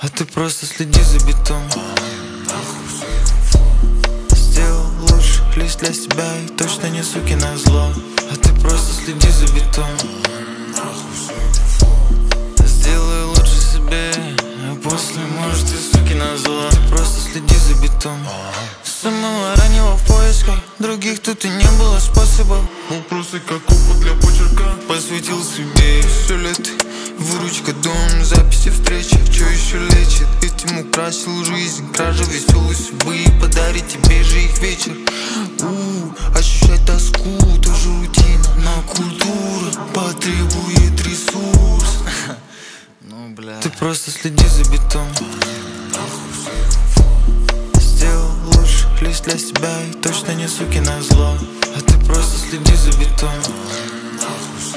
А ты просто следи за битом. Сделал лучше лишь для себя и точно не суки на зло. А ты просто следи за битом. Сделай лучше себе, а после может и суки на зло. Ты просто следи за битом. С самого раннего в поисках других тут и не было способов. Вопросы как опыт для почерка. Посвятил себе все лето. Выручка, дом, записи, встречи. Чё еще лечит? Этим украсил жизнь. Кража веселой судьбы и подарить тебе же их вечер. Ощущать тоску, тоже рутина. Но культура потребует ресурс. Ну, бля. Ты просто следи за битом. Сделал лучше лишь для себя и точно не суки на зло. А ты просто следи за битом.